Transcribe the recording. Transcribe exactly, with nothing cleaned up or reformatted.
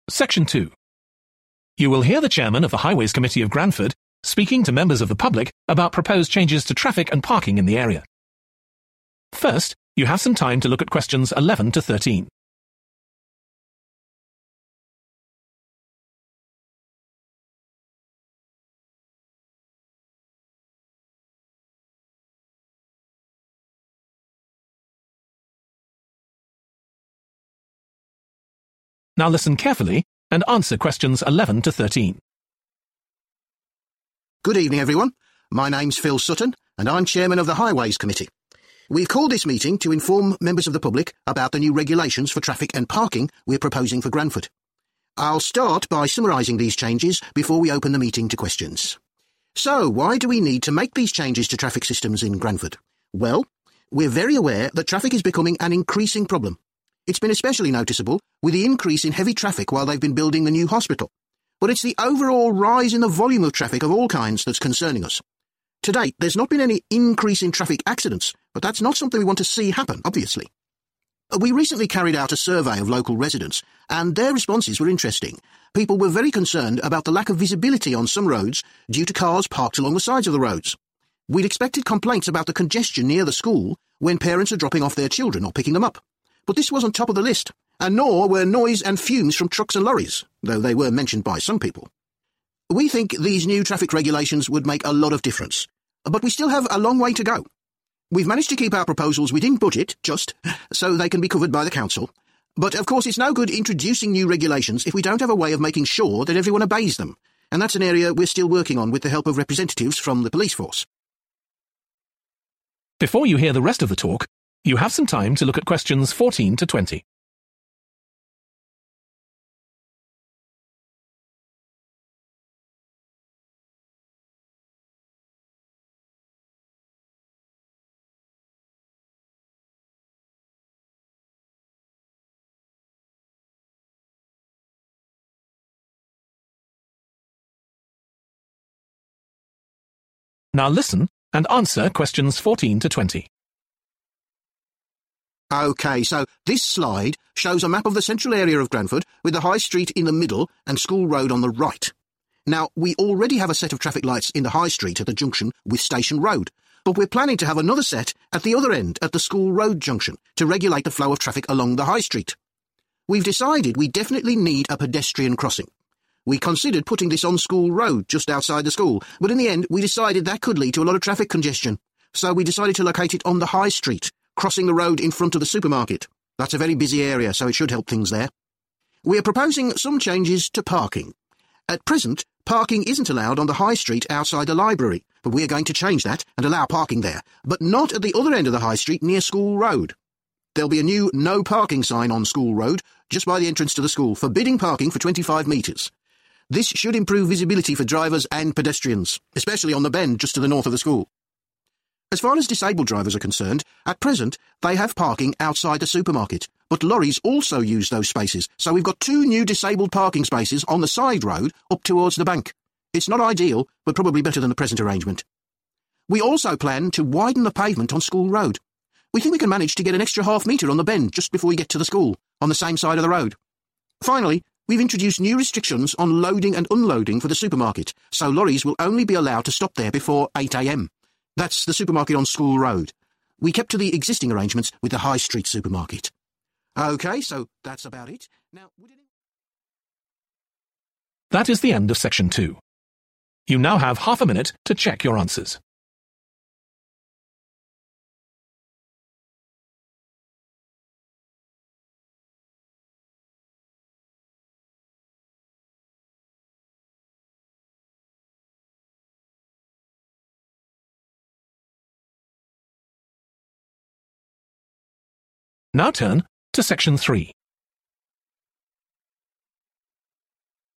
Section two. You will hear the chairman of the Highways Committee of Granford speaking to members of the public about proposed changes to traffic and parking in the area. First, you have some time to look at questions eleven to thirteen. Now listen carefully and answer questions eleven to thirteen. Good evening, everyone. My name's Phil Sutton, and I'm chairman of the Highways Committee. We've called this meeting to inform members of the public about the new regulations for traffic and parking we're proposing for Granford. I'll start by summarising these changes before we open the meeting to questions. So, why do we need to make these changes to traffic systems in Granford? Well, we're very aware that traffic is becoming an increasing problem. It's been especially noticeable with the increase in heavy traffic while they've been building the new hospital. But it's the overall rise in the volume of traffic of all kinds that's concerning us. To date, there's not been any increase in traffic accidents, but that's not something we want to see happen, obviously. We recently carried out a survey of local residents, and their responses were interesting. People were very concerned about the lack of visibility on some roads due to cars parked along the sides of the roads. We'd expected complaints about the congestion near the school when parents are dropping off their children or picking them up. But this wasn't top of the list, and nor were noise and fumes from trucks and lorries, though they were mentioned by some people. We think these new traffic regulations would make a lot of difference, but we still have a long way to go. We've managed to keep our proposals within budget, just, so they can be covered by the council. But of course it's no good introducing new regulations if we don't have a way of making sure that everyone obeys them, and that's an area we're still working on with the help of representatives from the police force. Before you hear the rest of the talk, you have some time to look at questions fourteen to twenty. Now listen and answer questions fourteen to twenty. OK, so this slide shows a map of the central area of Granford with the High Street in the middle and School Road on the right. Now, we already have a set of traffic lights in the High Street at the junction with Station Road, but we're planning to have another set at the other end at the School Road junction to regulate the flow of traffic along the High Street. We've decided we definitely need a pedestrian crossing. We considered putting this on School Road just outside the school, but in the end we decided that could lead to a lot of traffic congestion, so we decided to locate it on the High Street, crossing the road in front of the supermarket. That's a very busy area, so it should help things there. We are proposing some changes to parking. At present, parking isn't allowed on the High Street outside the library, but we are going to change that and allow parking there, but not at the other end of the High Street near School Road. There'll be a new no parking sign on School Road, just by the entrance to the school, forbidding parking for twenty-five metres. This should improve visibility for drivers and pedestrians, especially on the bend just to the north of the school. As far as disabled drivers are concerned, at present they have parking outside the supermarket, but lorries also use those spaces, so we've got two new disabled parking spaces on the side road up towards the bank. It's not ideal, but probably better than the present arrangement. We also plan to widen the pavement on School Road. We think we can manage to get an extra half metre on the bend just before we get to the school, on the same side of the road. Finally, we've introduced new restrictions on loading and unloading for the supermarket, so lorries will only be allowed to stop there before eight a m. That's the supermarket on School Road. We kept to the existing arrangements with the High Street supermarket. OK, so that's about it. Now, would it... That is the end of section two. You now have half a minute to check your answers. Now turn to section three.